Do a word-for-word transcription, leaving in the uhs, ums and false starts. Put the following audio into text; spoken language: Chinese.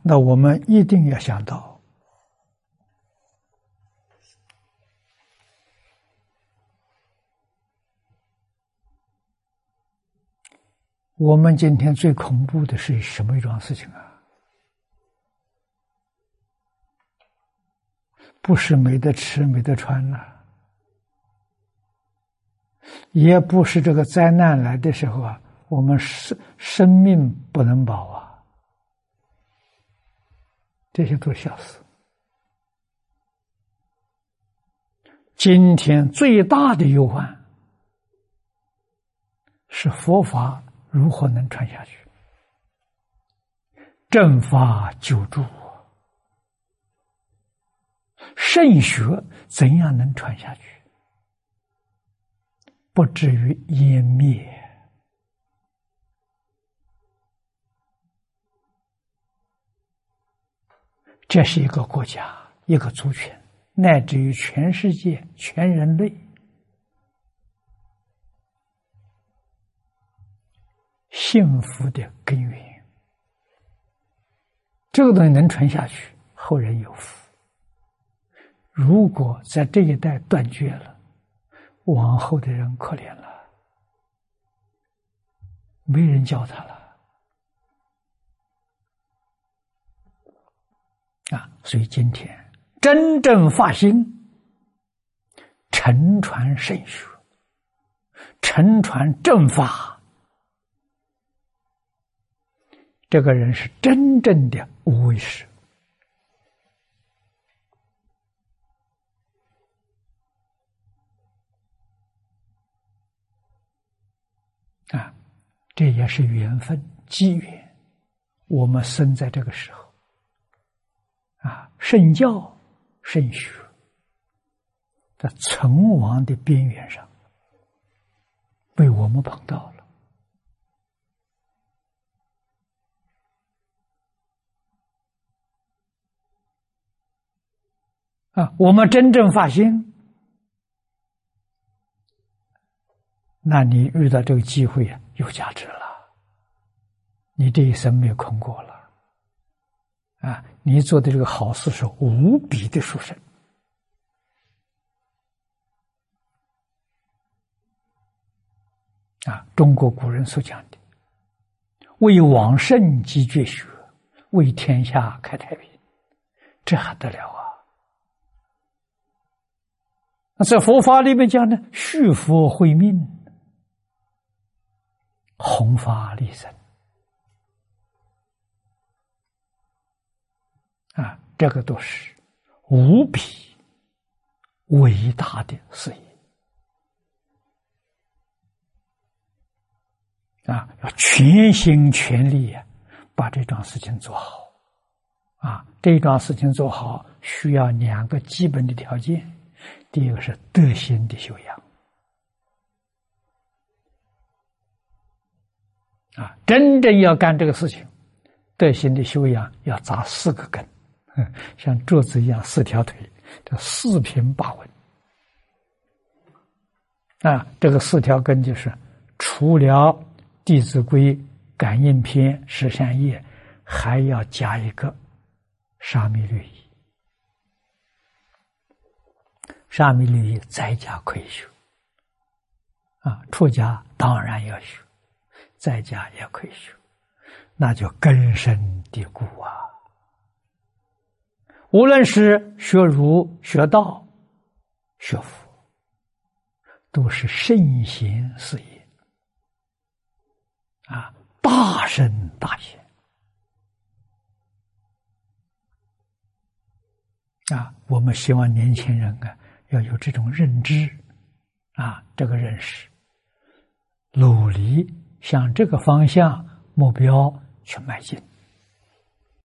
那我们一定要想到，我们今天最恐怖的是什么一桩事情啊？不是没得吃没得穿了、啊，也不是这个灾难来的时候啊，我们生生命不能保啊，这些都是小事。今天最大的忧患是佛法如何能传下去，正法久住，圣学怎样能传下去，不至于湮灭。这是一个国家，一个族群，乃至于全世界、全人类幸福的根源。这个东西能传下去，后人有福。如果在这一代断绝了，往后的人可怜了，没人教他了啊！所以今天真正发心，承传圣学，承传正法，这个人是真正的无畏士。啊，这也是缘分机缘，我们生在这个时候，啊，圣教圣学在存亡的边缘上被我们碰到了。啊，我们真正发心，那你遇到这个机会啊，有价值了，你这一生没有空过了，啊，你做的这个好事是无比的殊胜。啊，中国古人所讲的“为往圣继绝学，为天下开太平”，这还得了啊！那在佛法里面讲呢，续佛慧命，弘法利生啊，这个都是无比伟大的事业啊！要全心全力啊，把这桩事情做好啊！这桩事情做好，需要两个基本的条件。第一个是德行的修养啊，真正要干这个事情，德行的修养要扎四个根，像桌子一样四条腿，这四平八稳啊。这个四条根就是除了《弟子规》《感应篇》《十善业》，还要加一个沙弥律仪。沙弥律仪在家可以修啊，出家当然要修，在家也可以修，那就根深蒂固啊。无论是学儒、学道、学佛，都是圣贤事业啊，大圣大贤啊。我们希望年轻人啊要有这种认知啊，这个认识，努力向这个方向目标去迈进。